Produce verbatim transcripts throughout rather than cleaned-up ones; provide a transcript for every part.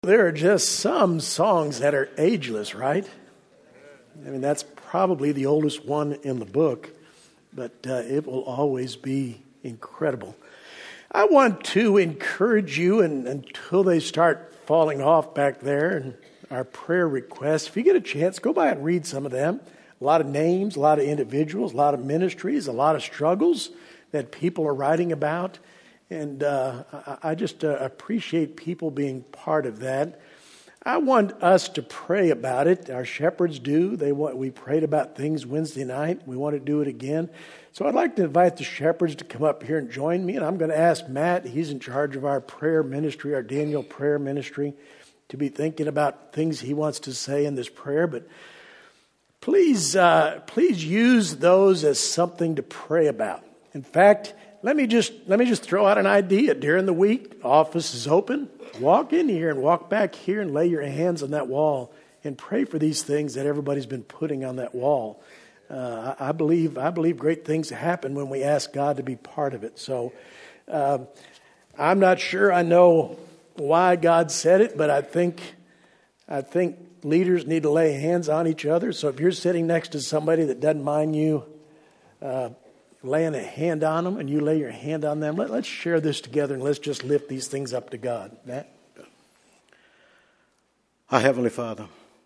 There are just some songs that are ageless, right? I mean, that's probably the oldest one in the book, but uh, it will always be incredible. I want to encourage you, and until they start falling off back there, and our prayer requests, if you get a chance, go by and read some of them. A lot of names, a lot of individuals, a lot of ministries, a lot of struggles that people are writing about. And uh, I just uh, appreciate people being part of that. I want us to pray about it. Our shepherds do. They want. We prayed about things Wednesday night. We want to do it again. So I'd like to invite the shepherds to come up here and join me. And I'm going to ask Matt, he's in charge of our prayer ministry, our Daniel prayer ministry, to be thinking about things he wants to say in this prayer. But please, uh, please use those as something to pray about. In fact, Let me just let me just throw out an idea. During the week, office is open. Walk in here and walk back here and lay your hands on that wall and pray for these things that everybody's been putting on that wall. Uh, I, I believe I believe great things happen when we ask God to be part of it. So uh, I'm not sure I know why God said it, but I think I think leaders need to lay hands on each other. So if you're sitting next to somebody that doesn't mind you Uh, laying a hand on them, and you lay your hand on them. Let, let's share this together, and let's just lift these things up to God. Matt? Our Heavenly Father,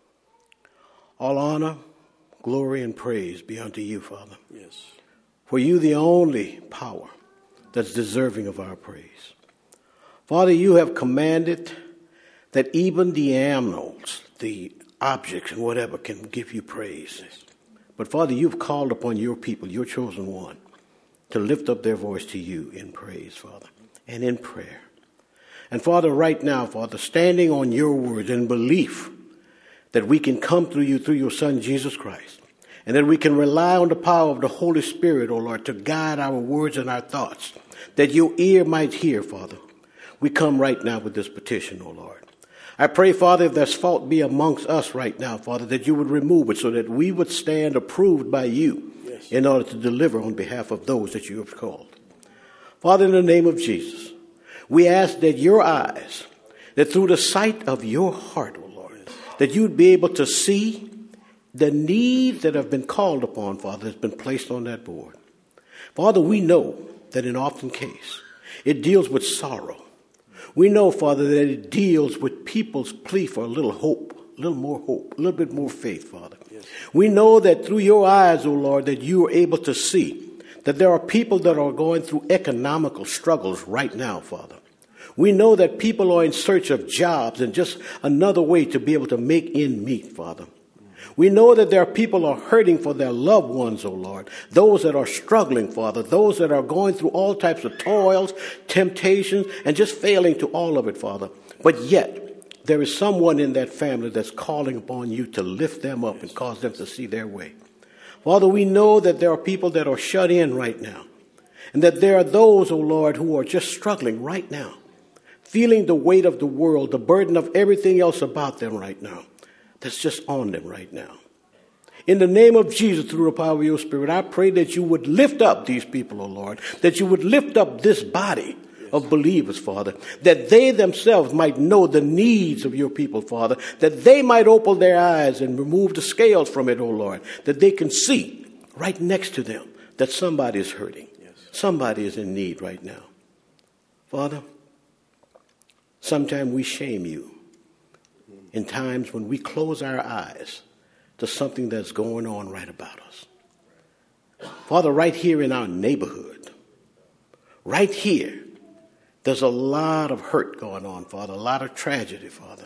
all honor, glory, and praise be unto you, Father. Yes. For you the only power that's deserving of our praise. Father, you have commanded that even the animals, the objects and whatever, can give you praise. Yes. But Father, you've called upon your people, your chosen one, to lift up their voice to you in praise, Father, and in prayer. And Father, right now, Father, standing on your word in belief that we can come through you through your Son, Jesus Christ, and that we can rely on the power of the Holy Spirit, O Lord, to guide our words and our thoughts, that your ear might hear, Father. We come right now with this petition, O Lord. I pray, Father, if there's fault be amongst us right now, Father, that you would remove it so that we would stand approved by you yes. in order to deliver on behalf of those that you have called. Father, in the name of Jesus, we ask that your eyes, that through the sight of your heart, O Lord, yes. that you'd be able to see the needs that have been called upon, Father, that's been placed on that board. Father, we know that in often case, it deals with sorrow. We know, Father, that it deals with people's plea for a little hope, a little more hope, a little bit more faith, Father. Yes. We know that through your eyes, O Lord, that you are able to see that there are people that are going through economical struggles right now, Father. We know that people are in search of jobs and just another way to be able to make ends meet, Father. We know that there are people who are hurting for their loved ones, O Lord. Those that are struggling, Father. Those that are going through all types of toils, temptations, and just failing to all of it, Father. But yet, there is someone in that family that's calling upon you to lift them up and cause them to see their way. Father, we know that there are people that are shut in right now. And that there are those, O Lord, who are just struggling right now. Feeling the weight of the world, the burden of everything else about them right now. That's just on them right now. In the name of Jesus, through the power of your Spirit, I pray that you would lift up these people, O Lord, that you would lift up this body of believers, Father, that they themselves might know the needs of your people, Father, that they might open their eyes and remove the scales from it, O Lord, that they can see right next to them that somebody is hurting. Yes. Somebody is in need right now. Father, sometimes we shame you. In times when we close our eyes to something that's going on right about us. Father, right here in our neighborhood, right here, there's a lot of hurt going on, Father, a lot of tragedy, Father.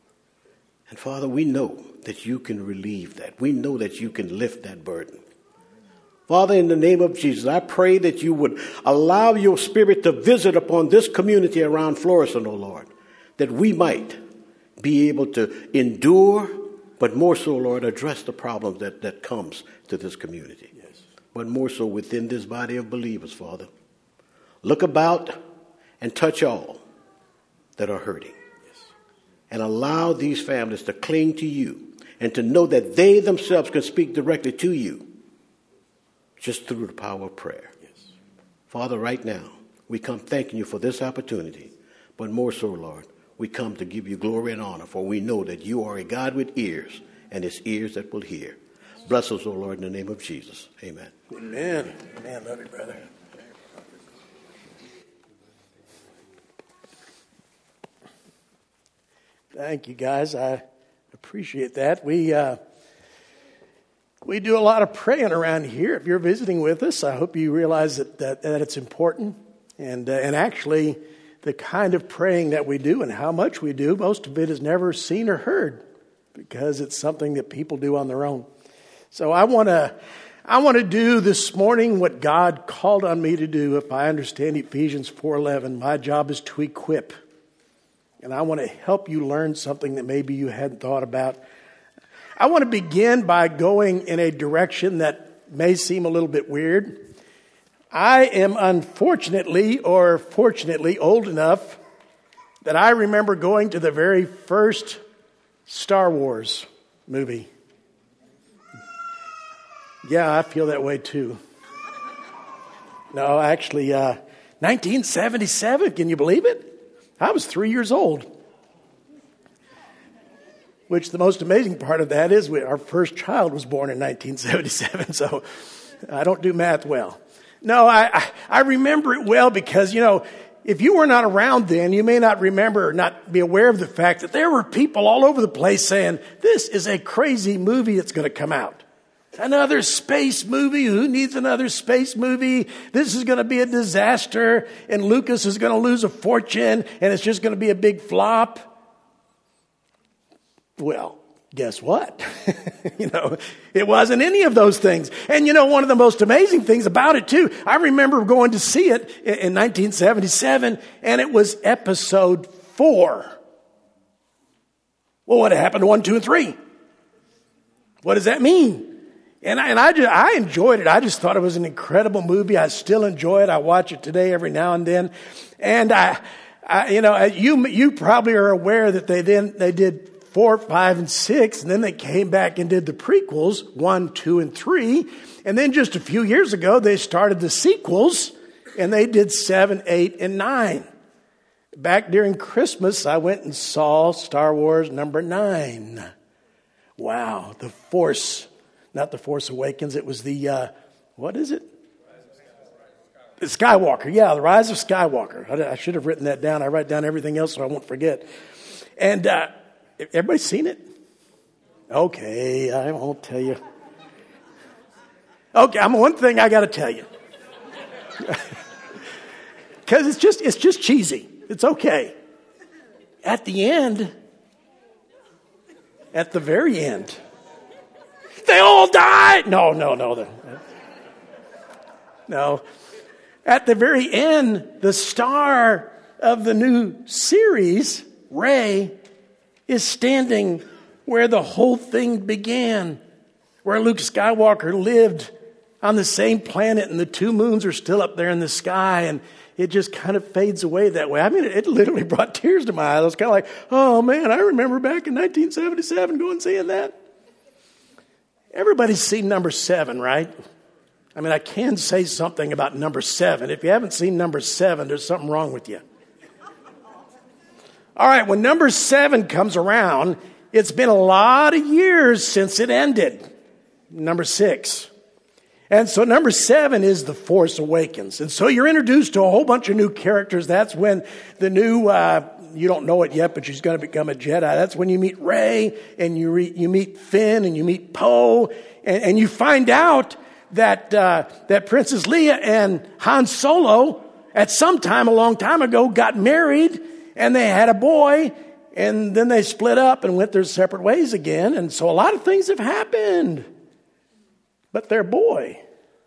And Father, we know that you can relieve that. We know that you can lift that burden. Father, in the name of Jesus, I pray that you would allow your Spirit to visit upon this community around Florissant, O Lord, that we might be able to endure, but more so, Lord, address the problems that, that comes to this community. Yes. But more so within this body of believers, Father. Look about and touch all that are hurting. Yes. And allow these families to cling to you and to know that they themselves can speak directly to you just through the power of prayer. Yes. Father, right now, we come thanking you for this opportunity, but more so, Lord, we come to give you glory and honor, for we know that you are a God with ears, and it's ears that will hear. Bless us, O Lord, in the name of Jesus. Amen. Amen. Amen. Love you, brother. Thank you, guys. I appreciate that. We uh, we do a lot of praying around here. If you're visiting with us, I hope you realize that that, that it's important. And uh, and actually, the kind of praying that we do and how much we do, most of it is never seen or heard because it's something that people do on their own. So I want to I want to do this morning what God called on me to do. If I understand Ephesians four eleven, my job is to equip. And I want to help you learn something that maybe you hadn't thought about. I want to begin by going in a direction that may seem a little bit weird. I am unfortunately or fortunately old enough that I remember going to the very first Star Wars movie. Yeah, I feel that way too. No, actually, uh, nineteen seventy-seven, can you believe it? I was three years old. Which the most amazing part of that is we, our first child was born in nineteen seventy-seven, so I don't do math well. No, I, I, I remember it well because, you know, if you were not around then, you may not remember or not be aware of the fact that there were people all over the place saying, this is a crazy movie that's going to come out. Another space movie. Who needs another space movie? This is going to be a disaster, and Lucas is going to lose a fortune, and it's just going to be a big flop. Well, guess what? you know, it wasn't any of those things. And you know, one of the most amazing things about it too, I remember going to see it in nineteen seventy-seven, and it was episode four. Well, what happened to one, two, and three? What does that mean? And I, and I, just, I enjoyed it. I just thought it was an incredible movie. I still enjoy it. I watch it today every now and then. And I, I you know, you you probably are aware that they then they did four, five, and six, and then they came back and did the prequels, one, two, and three. And then just a few years ago, they started the sequels, and they did seven, eight, and nine. Back during Christmas, I went and saw Star Wars number nine. Wow, the Force. Not the Force Awakens. It was the, uh, what is it? The Skywalker. Yeah, the Rise of Skywalker. I, I should have written that down. I write down everything else so I won't forget. And uh, everybody seen it? Okay, I won't tell you. Okay, I'm one thing I got to tell you. Because it's just, it's just cheesy. It's okay. At the end, at the very end, they all died. No, no, no. No. At the very end, the star of the new series, Rey, is standing where the whole thing began, where Luke Skywalker lived on the same planet, and the two moons are still up there in the sky, and it just kind of fades away that way. I mean, it, it literally brought tears to my eyes. I was kind of like, oh man, I remember back in nineteen seventy-seven going and seeing that. Everybody's seen number seven, right? I mean, I can say something about number seven. If you haven't seen number seven, there's something wrong with you. All right, when number seven comes around, it's been a lot of years since it ended. Number six. And so number seven is The Force Awakens. And so you're introduced to a whole bunch of new characters. That's when the new, uh, you don't know it yet, but she's going to become a Jedi. That's when you meet Rey, and you re- you meet Finn, and you meet Poe, and, and you find out that uh, that Princess Leia and Han Solo, at some time a long time ago, got married, and they had a boy, and then they split up and went their separate ways again. And so a lot of things have happened. But their boy,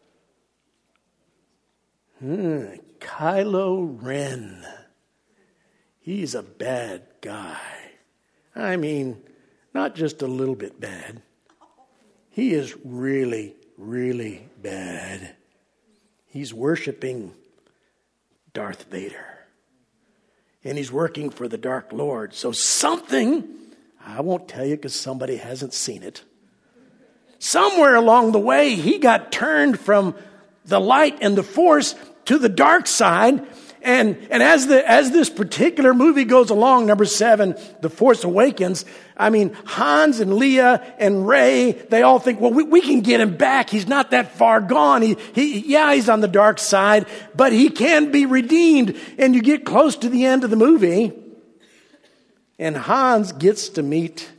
hmm, Kylo Ren, he's a bad guy. I mean, not just a little bit bad. He is really, really bad. He's worshiping Darth Vader. And he's working for the Dark Lord. So something, I won't tell you because somebody hasn't seen it. Somewhere along the way, he got turned from the light and the force to the dark side. And and as the as this particular movie goes along, number seven, The Force Awakens, I mean, Hans and Leia and Rey, they all think, well, we, we can get him back. He's not that far gone. He, he, yeah, he's on the dark side, but he can be redeemed. And you get close to the end of the movie, and Hans gets to meet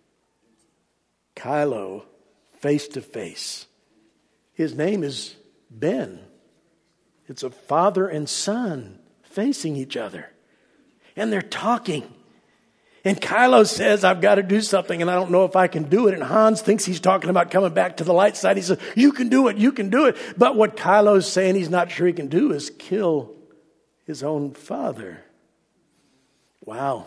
Kylo face to face. His name is Ben. It's a father and son facing each other. And they're talking. And Kylo says, I've got to do something and I don't know if I can do it. And Hans thinks he's talking about coming back to the light side. He says, you can do it, you can do it. But what Kylo's saying he's not sure he can do is kill his own father. Wow.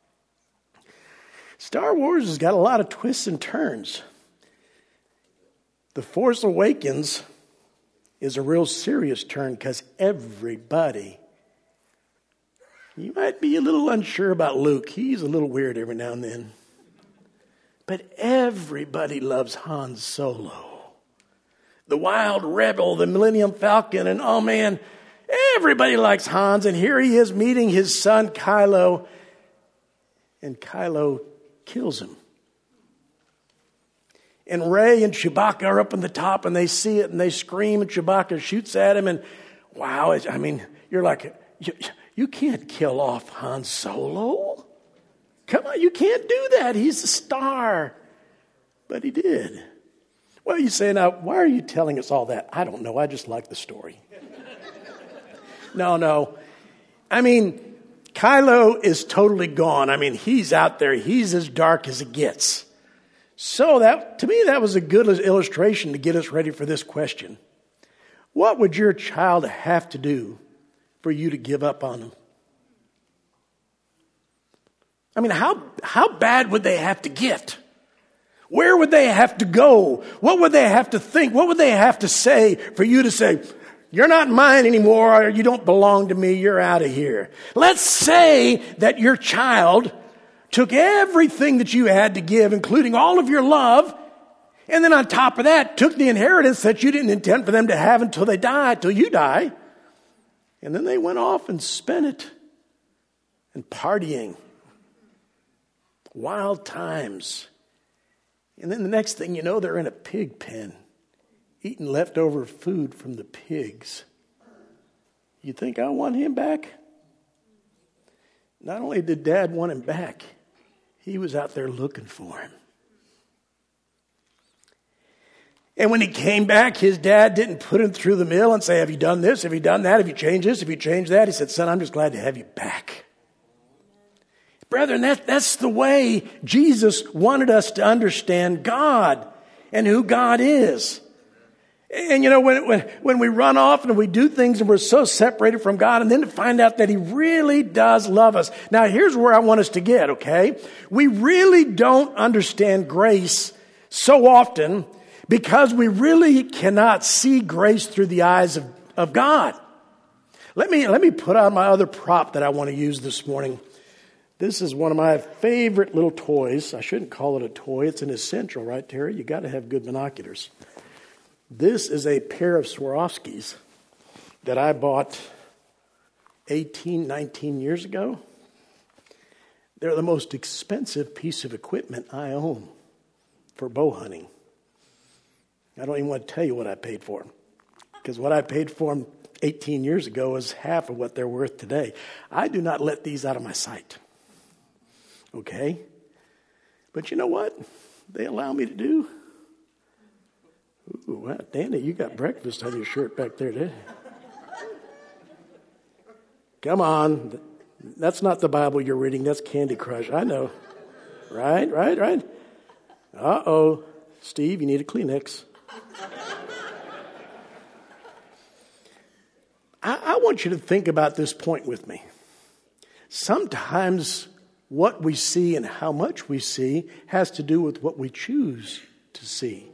Star Wars has got a lot of twists and turns. The Force Awakens is a real serious turn because everybody, you might be a little unsure about Luke. He's a little weird every now and then. But everybody loves Han Solo. The wild rebel, the Millennium Falcon, and oh man, everybody likes Hans. And here he is meeting his son Kylo, and Kylo kills him. And Rey and Chewbacca are up on the top and they see it and they scream and Chewbacca shoots at him. And wow, I mean, you're like, you, you can't kill off Han Solo. Come on, you can't do that. He's a star. But he did. Well, you say, now, why are you telling us all that? I don't know. I just like the story. no, no. I mean, Kylo is totally gone. I mean, he's out there. He's as dark as it gets. So that, to me, that was a good illustration to get us ready for this question. What would your child have to do for you to give up on them? I mean, how, how bad would they have to get? Where would they have to go? What would they have to think? What would they have to say for you to say, you're not mine anymore, or you don't belong to me, you're out of here? Let's say that your child took everything that you had to give, including all of your love, and then on top of that, took the inheritance that you didn't intend for them to have until they die, till you die. And then they went off and spent it and partying. Wild times. And then the next thing you know, they're in a pig pen, eating leftover food from the pigs. You think I want him back? Not only did Dad want him back, he was out there looking for him. And when he came back, his dad didn't put him through the mill and say, have you done this? Have you done that? Have you changed this? Have you changed that? He said, son, I'm just glad to have you back. Brethren, that, that's the way Jesus wanted us to understand God and who God is. And you know, when, when, when we run off and we do things and we're so separated from God, and then to find out that He really does love us. Now, here's where I want us to get, okay? We really don't understand grace so often because we really cannot see grace through the eyes of, of God. Let me, let me put on my other prop that I want to use this morning. This is one of my favorite little toys. I shouldn't call it a toy. It's an essential, right, Terry? You got to have good binoculars. This is a pair of Swarovskis that I bought eighteen, nineteen years ago. They're the most expensive piece of equipment I own for bow hunting. I don't even want to tell you what I paid for them, because what I paid for them eighteen years ago is half of what they're worth today. I do not let these out of my sight. Okay? But you know what they allow me to do? Ooh, wow, Danny, you got breakfast on your shirt back there, didn't you? Come on. That's not the Bible you're reading. That's Candy Crush. I know. Right, right, right. Uh-oh. Steve, you need a Kleenex. I, I want you to think about this point with me. Sometimes what we see and how much we see has to do with what we choose to see.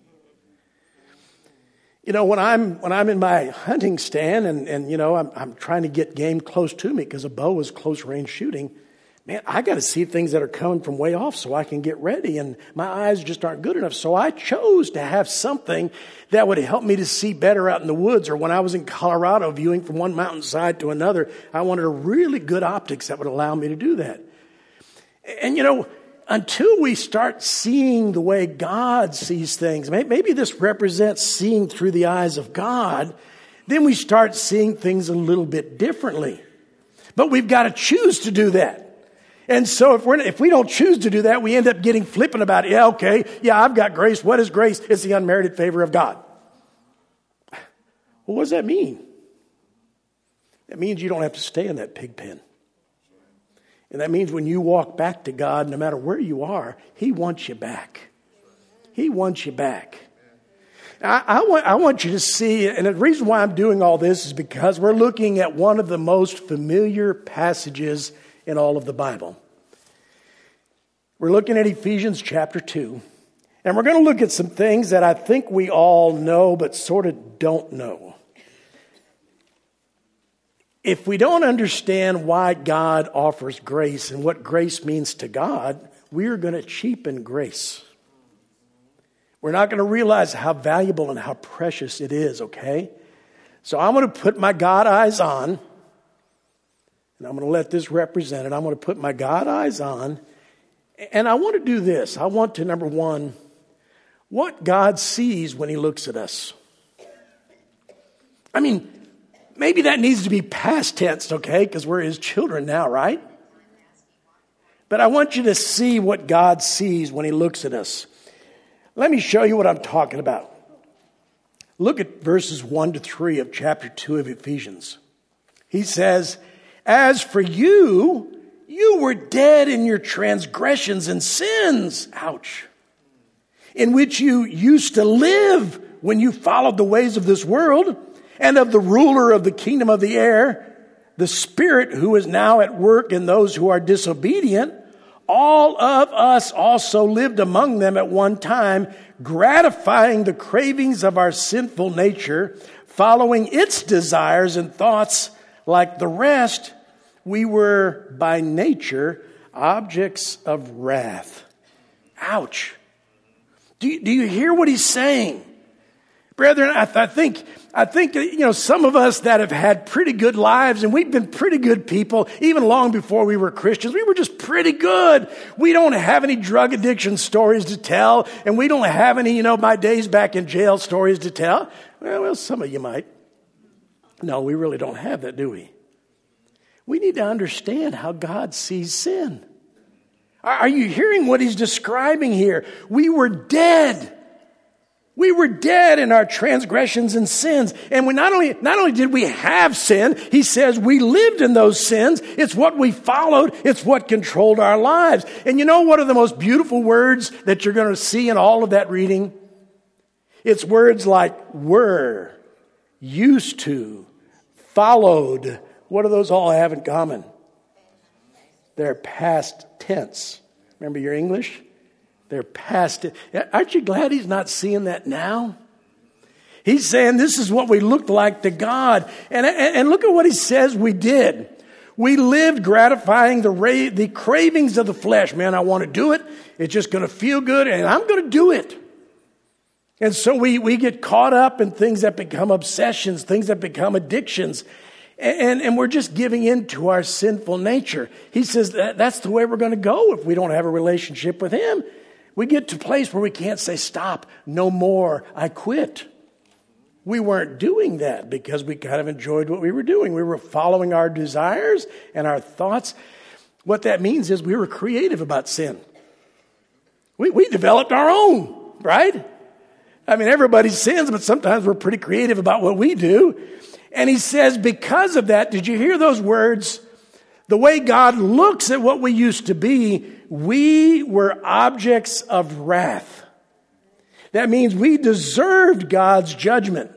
You know, when I'm when I'm in my hunting stand and, and you know, I'm, I'm trying to get game close to me because a bow is close range shooting, man, I got to see things that are coming from way off so I can get ready. And my eyes just aren't good enough. So I chose to have something that would help me to see better out in the woods. Or when I was in Colorado viewing from one mountainside to another, I wanted a really good optics that would allow me to do that. And you know, until we start seeing the way God sees things, maybe this represents seeing through the eyes of God, then we start seeing things a little bit differently. But we've got to choose to do that. And so if we're if we don't choose to do that, we end up getting flippant about it. Yeah, okay, yeah, I've got grace. What is grace? It's the unmerited favor of God. Well, what does that mean? It means you don't have to stay in that pig pen. And that means when you walk back to God, no matter where you are, He wants you back. He wants you back. I, I, want, I want you to see, and the reason why I'm doing all this is because we're looking at one of the most familiar passages in all of the Bible. We're looking at Ephesians chapter two, and we're going to look at some things that I think we all know but sort of don't know. If we don't understand why God offers grace and what grace means to God, we're going to cheapen grace. We're not going to realize how valuable and how precious it is, okay? So I'm going to put my God eyes on, and I'm going to let this represent it. I'm going to put my God eyes on, and I want to do this. I want to, number one, what God sees when He looks at us. I mean, maybe that needs to be past tense, okay? Because we're His children now, right? But I want you to see what God sees when He looks at us. Let me show you what I'm talking about. Look at verses one to three of chapter two of Ephesians. He says, as for you, you were dead in your transgressions and sins. Ouch. In which you used to live when you followed the ways of this world and of the ruler of the kingdom of the air, the Spirit who is now at work in those who are disobedient. All of us also lived among them at one time, gratifying the cravings of our sinful nature, following its desires and thoughts. Like the rest, we were by nature objects of wrath. Ouch. Do you, do you hear what he's saying? Brethren, I, th- I think, I think, you know, some of us that have had pretty good lives and we've been pretty good people, even long before we were Christians, we were just pretty good. We don't have any drug addiction stories to tell, and we don't have any, you know, my days back in jail stories to tell. Well, well, some of you might. No, we really don't have that, do we? We need to understand how God sees sin. Are you hearing what he's describing here? We were dead. We were dead in our transgressions and sins. And we not only, not only did we have sin, he says we lived in those sins. It's what we followed. It's what controlled our lives. And you know what are the most beautiful words that you're going to see in all of that reading? It's words like were, used to, followed. What do those all have in common? They're past tense. Remember your English? They're past it. Aren't you glad he's not seeing that now? He's saying this is what we looked like to God. And, and, and look at what he says we did. We lived gratifying the, ra- the cravings of the flesh. Man, I want to do it. It's just going to feel good, and I'm going to do it. And so we, we get caught up in things that become obsessions, things that become addictions. And, and we're just giving in to our sinful nature. He says that that's the way we're going to go if we don't have a relationship with him. We get to a place where we can't say, stop, no more, I quit. We weren't doing that because we kind of enjoyed what we were doing. We were following our desires and our thoughts. What that means is we were creative about sin. We, we developed our own, right? I mean, everybody sins, but sometimes we're pretty creative about what we do. And he says, because of that, did you hear those words? The way God looks at what we used to be, we were objects of wrath. That means we deserved God's judgment.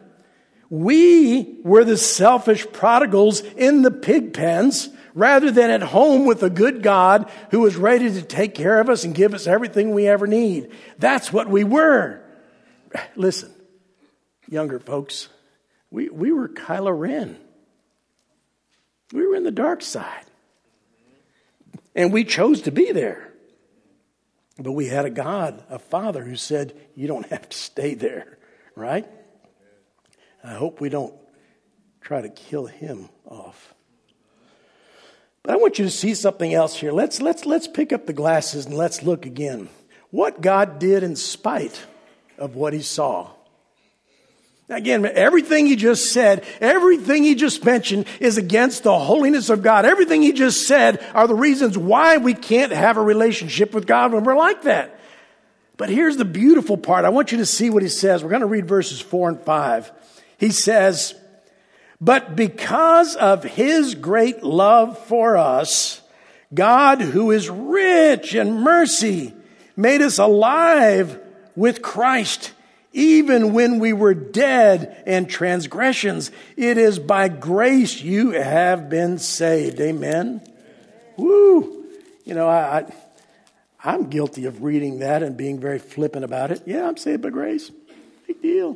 We were the selfish prodigals in the pig pens rather than at home with a good God who was ready to take care of us and give us everything we ever need. That's what we were. Listen, younger folks, we, we were Kylo Ren. We were in the dark side. And we chose to be there. But we had a God, a Father, who said, you don't have to stay there, right? I hope we don't try to kill him off. But I want you to see something else here. Let's, let's, let's pick up the glasses and let's look again. What God did in spite of what he saw. Again, everything he just said, everything he just mentioned is against the holiness of God. Everything he just said are the reasons why we can't have a relationship with God when we're like that. But here's the beautiful part. I want you to see what he says. We're going to read verses four and five. He says, but because of his great love for us, God, who is rich in mercy, made us alive with Christ. Even when we were dead in transgressions, it is by grace you have been saved. Amen. Woo. You know, I, I, I'm guilty of reading that and being very flippant about it. Yeah, I'm saved by grace. Big deal.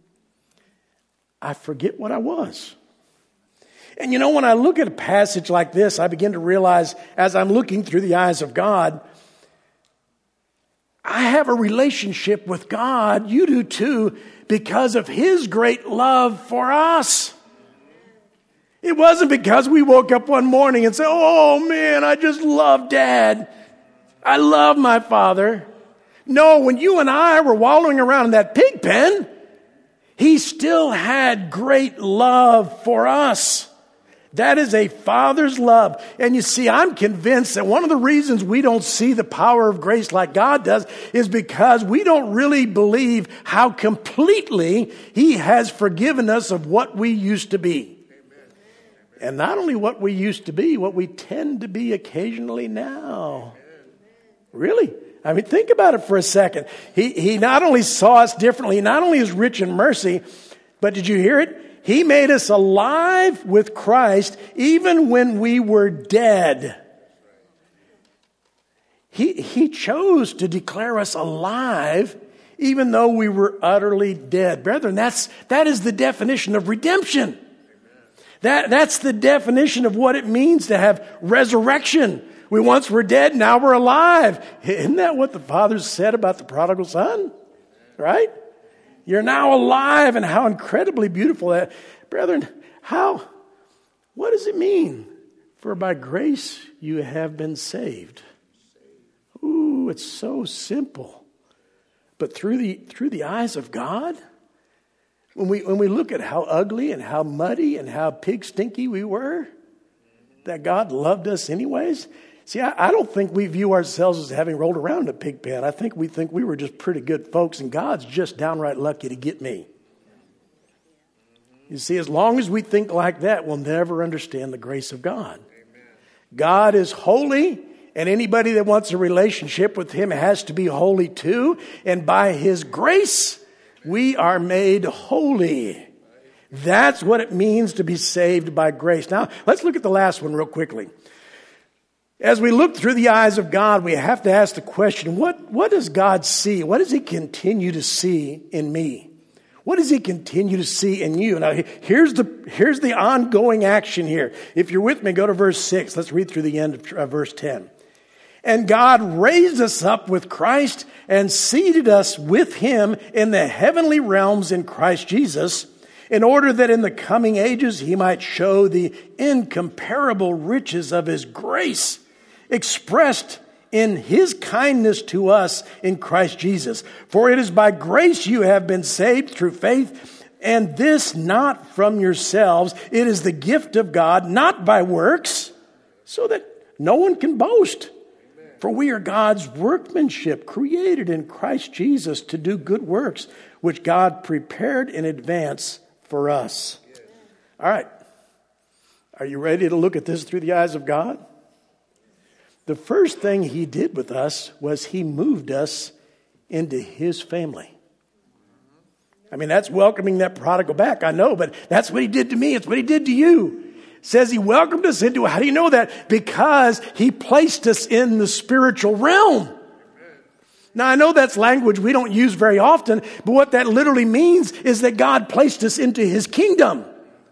I forget what I was. And you know, when I look at a passage like this, I begin to realize as I'm looking through the eyes of God, I have a relationship with God, you do too, because of his great love for us. It wasn't because we woke up one morning and said, oh man, I just love Dad. I love my father. No, when you and I were wallowing around in that pig pen, he still had great love for us. That is a father's love. And you see, I'm convinced that one of the reasons we don't see the power of grace like God does is because we don't really believe how completely he has forgiven us of what we used to be. And not only what we used to be, what we tend to be occasionally now. Really? I mean, think about it for a second. He, he not only saw us differently, he not only is rich in mercy, but did you hear it? He made us alive with Christ even when we were dead. He, he chose to declare us alive even though we were utterly dead. Brethren, that's, that is the definition of redemption. That, that's the definition of what it means to have resurrection. We once were dead, now we're alive. Isn't that what the Father said about the prodigal son? Right? You're now alive, and how incredibly beautiful that. Brethren, how, what does it mean? For by grace you have been saved. Ooh, it's so simple. But through the through the eyes of God, when we when we look at how ugly and how muddy and how pig stinky we were, that God loved us anyways. See, I, I don't think we view ourselves as having rolled around in a pig pen. I think we think we were just pretty good folks, and God's just downright lucky to get me. You see, as long as we think like that, we'll never understand the grace of God. God is holy, and anybody that wants a relationship with him has to be holy too. And by his grace, we are made holy. That's what it means to be saved by grace. Now, let's look at the last one real quickly. As we look through the eyes of God, we have to ask the question, what, what does God see? What does he continue to see in me? What does he continue to see in you? Now, here's the, here's the ongoing action here. If you're with me, go to verse six. Let's read through the end of uh, verse ten. And God raised us up with Christ and seated us with him in the heavenly realms in Christ Jesus, in order that in the coming ages he might show the incomparable riches of his grace expressed in his kindness to us in Christ Jesus. For it is by grace you have been saved through faith, and this not from yourselves. It is the gift of God, not by works, so that no one can boast. For we are God's workmanship, created in Christ Jesus to do good works, which God prepared in advance for us. All right. Are you ready to look at this through the eyes of God? The first thing he did with us was he moved us into his family. I mean, that's welcoming that prodigal back, I know, but that's what he did to me. It's what he did to you. It says he welcomed us into, how do you know that? Because he placed us in the spiritual realm. Now, I know that's language we don't use very often, but what that literally means is that God placed us into his kingdom.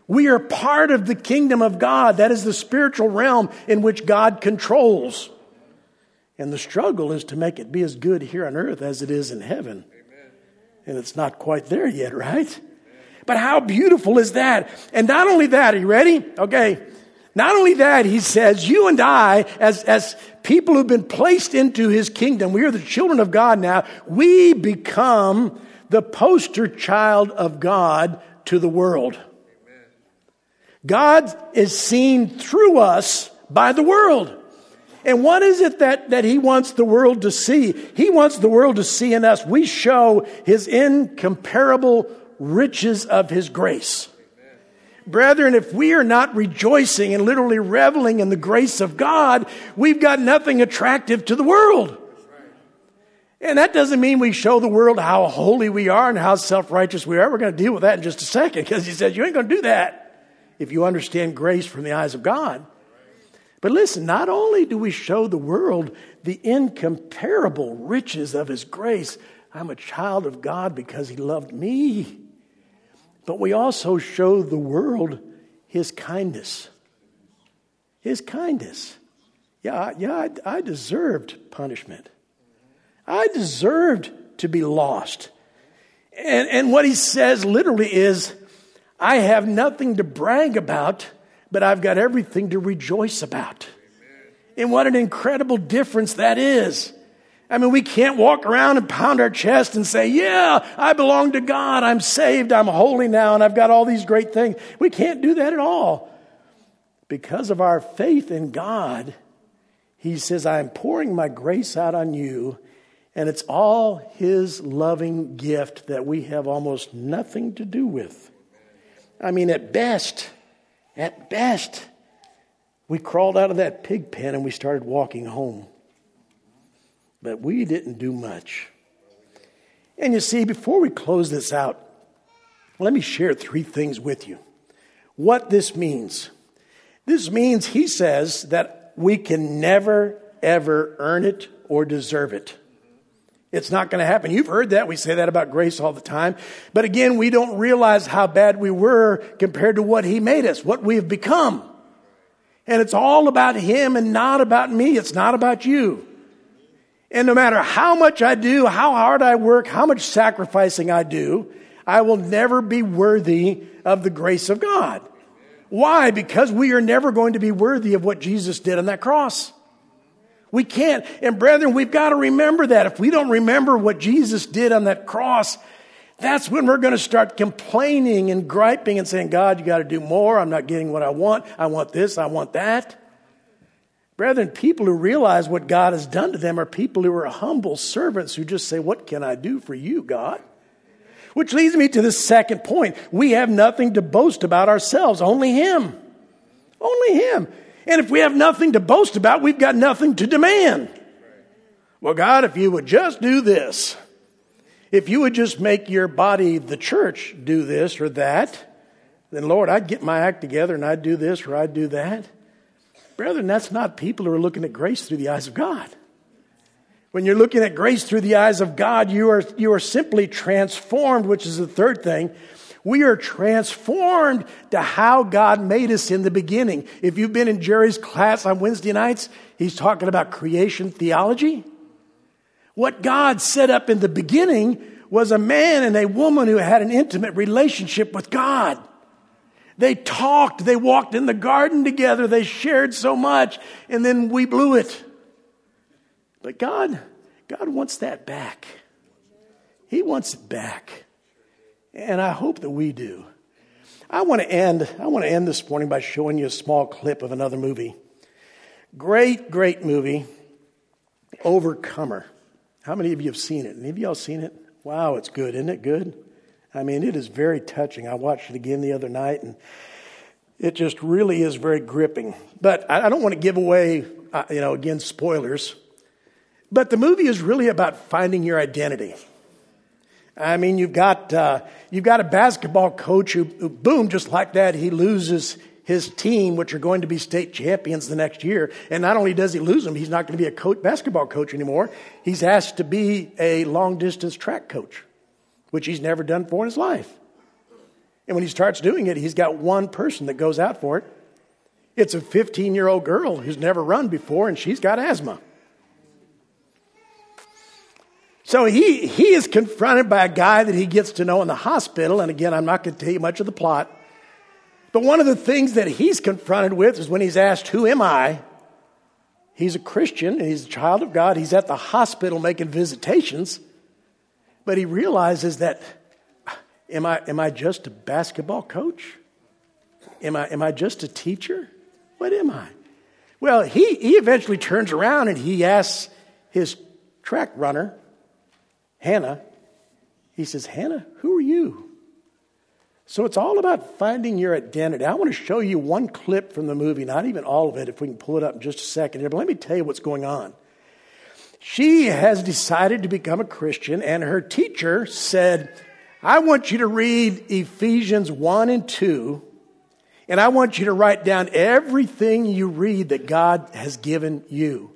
We are part of the kingdom of God. That is the spiritual realm in which God controls. And the struggle is to make it be as good here on earth as it is in heaven. Amen. And it's not quite there yet, right? Amen. But how beautiful is that? And not only that, are you ready? Okay. Not only that, he says, you and I, as, as people who've been placed into his kingdom, we are the children of God now, we become the poster child of God to the world. Amen. God is seen through us by the world. And what is it that, that he wants the world to see? He wants the world to see in us. We show his incomparable riches of his grace. Amen. Brethren, if we are not rejoicing and literally reveling in the grace of God, we've got nothing attractive to the world. And that doesn't mean we show the world how holy we are and how self-righteous we are. We're going to deal with that in just a second, because he says you ain't going to do that if you understand grace from the eyes of God. But listen, not only do we show the world the incomparable riches of his grace, I'm a child of God because he loved me, but we also show the world his kindness. His kindness. Yeah, yeah, I, I deserved punishment. I deserved to be lost. And, and what he says literally is, I have nothing to brag about, but I've got everything to rejoice about. Amen. And what an incredible difference that is. I mean, we can't walk around and pound our chest and say, yeah, I belong to God. I'm saved. I'm holy now. And I've got all these great things. We can't do that at all. Because of our faith in God, he says, I am pouring my grace out on you. And it's all his loving gift that we have almost nothing to do with. I mean, at best, at best, we crawled out of that pig pen and we started walking home. But we didn't do much. And you see, before we close this out, let me share three things with you. What this means. This means, he says, that we can never, ever earn it or deserve it. It's not going to happen. You've heard that. We say that about grace all the time. But again, we don't realize how bad we were compared to what he made us, what we have become. And it's all about him and not about me. It's not about you. And no matter how much I do, how hard I work, how much sacrificing I do, I will never be worthy of the grace of God. Why? Because we are never going to be worthy of what Jesus did on that cross. We can't. And brethren, we've got to remember that. If we don't remember what Jesus did on that cross, that's when we're going to start complaining and griping and saying, God, you got to do more. I'm not getting what I want. I want this. I want that. Brethren, people who realize what God has done to them are people who are humble servants who just say, what can I do for you, God? Which leads me to the second point. We have nothing to boast about ourselves. Only him. Only him. And if we have nothing to boast about, we've got nothing to demand. Well, God, if you would just do this, if you would just make your body, the church, do this or that, then Lord, I'd get my act together and I'd do this or I'd do that. Brethren, that's not people who are looking at grace through the eyes of God. When you're looking at grace through the eyes of God, you are, you are simply transformed, which is the third thing. We are transformed to how God made us in the beginning. If you've been in Jerry's class on Wednesday nights, he's talking about creation theology. What God set up in the beginning was a man and a woman who had an intimate relationship with God. They talked, they walked in the garden together, they shared so much, and then we blew it. But God, God wants that back. He wants it back. And I hope that we do. I want to end, I want to end this morning by showing you a small clip of another movie. Great, great movie, Overcomer. How many of you have seen it? Any of y'all seen it? Wow, it's good. Isn't it good? I mean, it is very touching. I watched it again the other night, and it just really is very gripping. But I don't want to give away, uh, you know, again, spoilers. But the movie is really about finding your identity. I mean, you've got uh, you've got a basketball coach who, who, boom, just like that, he loses his team, which are going to be state champions the next year. And not only does he lose them, he's not going to be a coach, basketball coach anymore. He's asked to be a long-distance track coach, which he's never done before in his life. And when he starts doing it, he's got one person that goes out for it. It's a fifteen-year-old girl who's never run before, and she's got asthma. So he, he is confronted by a guy that he gets to know in the hospital. And again, I'm not going to tell you much of the plot. But one of the things that he's confronted with is when he's asked, who am I? He's a Christian, and he's a child of God. He's at the hospital making visitations. But he realizes that, am I, am I just a basketball coach? Am I, am I just a teacher? What am I? Well, he, he eventually turns around and he asks his track runner, Hannah, he says, Hannah, who are you? So it's all about finding your identity. I want to show you one clip from the movie, not even all of it, if we can pull it up in just a second here. But let me tell you what's going on. She has decided to become a Christian, and her teacher said, I want you to read Ephesians one and two, and I want you to write down everything you read that God has given you.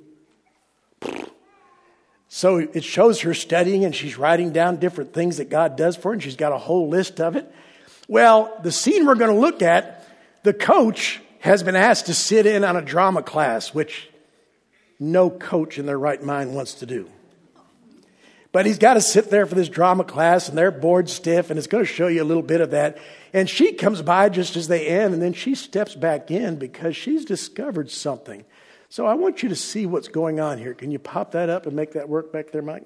So it shows her studying, and she's writing down different things that God does for her, and she's got a whole list of it. Well, the scene we're going to look at, the coach has been asked to sit in on a drama class, which no coach in their right mind wants to do. But he's got to sit there for this drama class, and they're bored stiff, and it's going to show you a little bit of that. And she comes by just as they end, and then she steps back in because she's discovered something. So I want you to see what's going on here. Can you pop that up and make that work back there, Mike?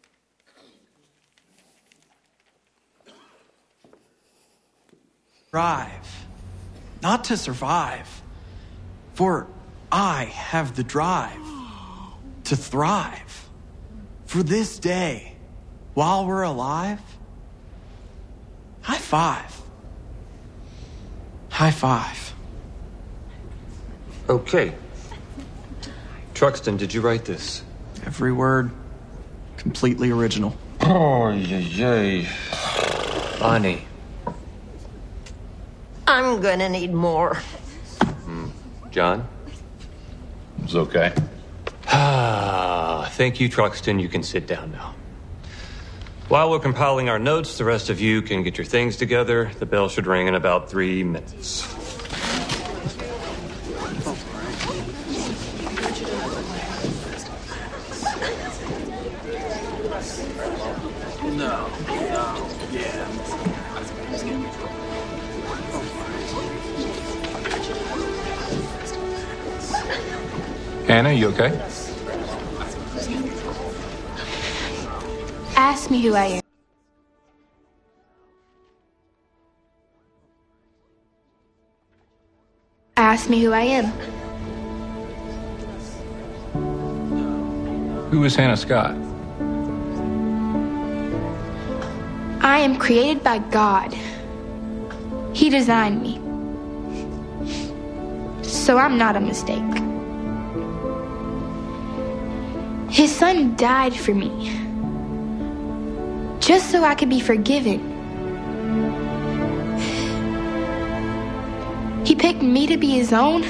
Thrive, not to survive, for I have the drive to thrive. For this day, while we're alive, high five. High five. Okay. Truxton, did you write this? Every word, completely original. Oh, yay, yay. Bonnie. I'm gonna need more. Hmm. John? It's okay. Ah, thank you, Truxton. You can sit down now. While we're compiling our notes, the rest of you can get your things together. The bell should ring in about three minutes. No, no, yeah. Hannah, you okay? Ask me who I am. Ask me who I am. Who is Hannah Scott? I am created by God. He designed me. So I'm not a mistake. His son died for me, just so I could be forgiven. He picked me to be his own,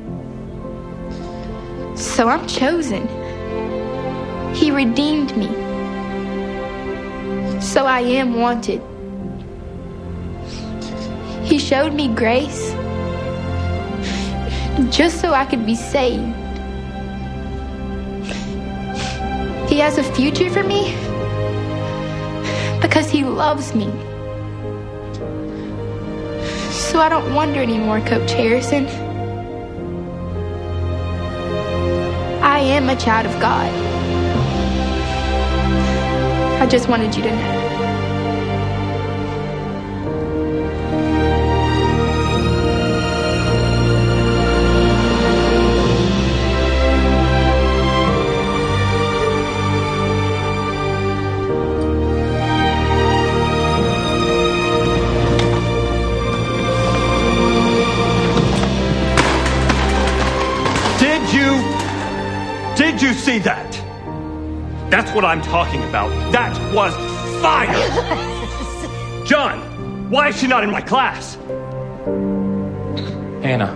so I'm chosen. He redeemed me, so I am wanted. He showed me grace, just so I could be saved. He has a future for me because he loves me. So I don't wonder anymore, Coach Harrison. I am a child of God. I just wanted you to know. Did you see that? That's what I'm talking about. That was fire! John, why is she not in my class? Hannah.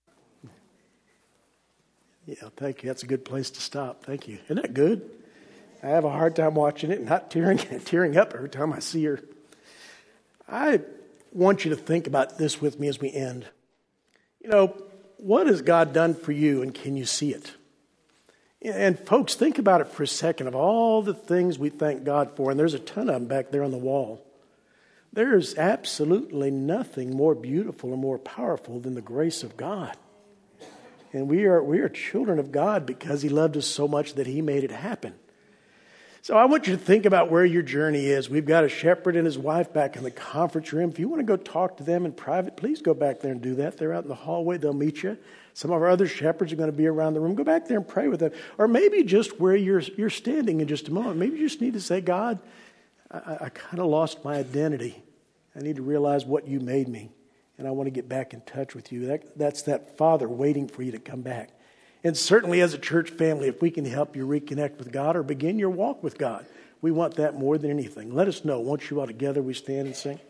Yeah, thank you. That's a good place to stop. Thank you. Isn't that good? I have a hard time watching it and not tearing, tearing up every time I see her. I want you to think about this with me as we end. You know, what has God done for you, and can you see it? And folks, think about it for a second of all the things we thank God for, and there's a ton of them back there on the wall. There's absolutely nothing more beautiful and more powerful than the grace of God. And we are we are children of God because He loved us so much that He made it happen. So I want you to think about where your journey is. We've got a shepherd and his wife back in the conference room. If you want to go talk to them in private, please go back there and do that. They're out in the hallway. They'll meet you. Some of our other shepherds are going to be around the room. Go back there and pray with them. Or maybe just where you're you're standing in just a moment. Maybe you just need to say, God, I, I kind of lost my identity. I need to realize what you made me. And I want to get back in touch with you. That, that's that Father waiting for you to come back. And certainly as a church family, if we can help you reconnect with God or begin your walk with God, we want that more than anything. Let us know. Once you all together, we stand and sing.